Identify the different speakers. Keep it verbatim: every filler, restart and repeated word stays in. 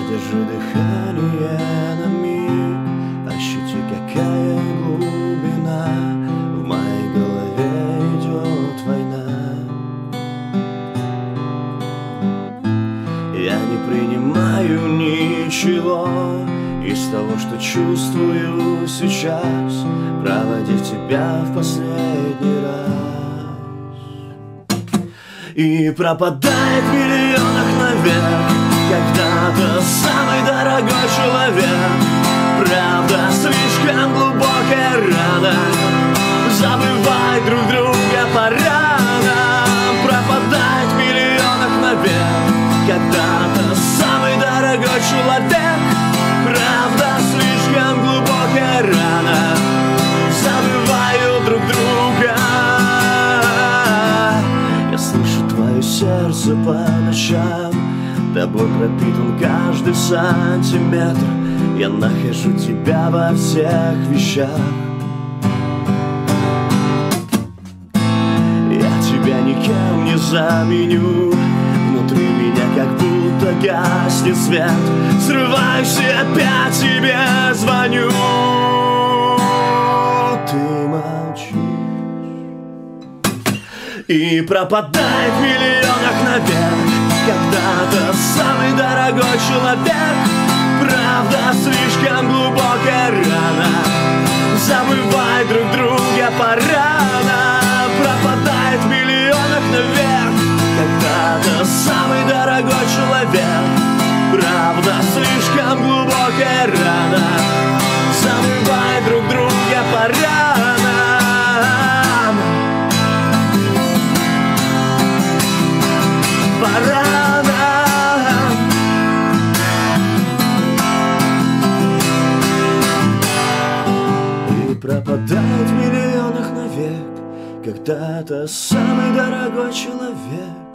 Speaker 1: Задержи дыхание на миг, ощути, какая глубина. В моей голове идет война. Я не принимаю ничего из того, что чувствую сейчас, проводив тебя в последний раз. И пропадает в миллионах навек когда-то самый дорогой человек. Правда, слишком глубокая рана, забывать друг друга пора нам. Пропадает в миллионах навек когда-то самый дорогой человек. Правда, слишком глубокая рана, забываю друг друга. Я слышу твое сердце по ночам, тобой пропитан каждый сантиметр. Я нахожу тебя во всех вещах. Я тебя никем не заменю. Внутри меня как будто гаснет свет. Срываюсь и опять тебе звоню. Ты молчишь. И пропадает в миллионах навек когда-то самый дорогой человек. Правда, слишком глубокая рана, забывай друг друга пора нам. Пропадает в миллионах навек когда-то самый дорогой человек. Правда, слишком глубокая рана, забывай друг друга пора нам. Пора нам. И пропадает в миллионах навек когда-то самый дорогой человек.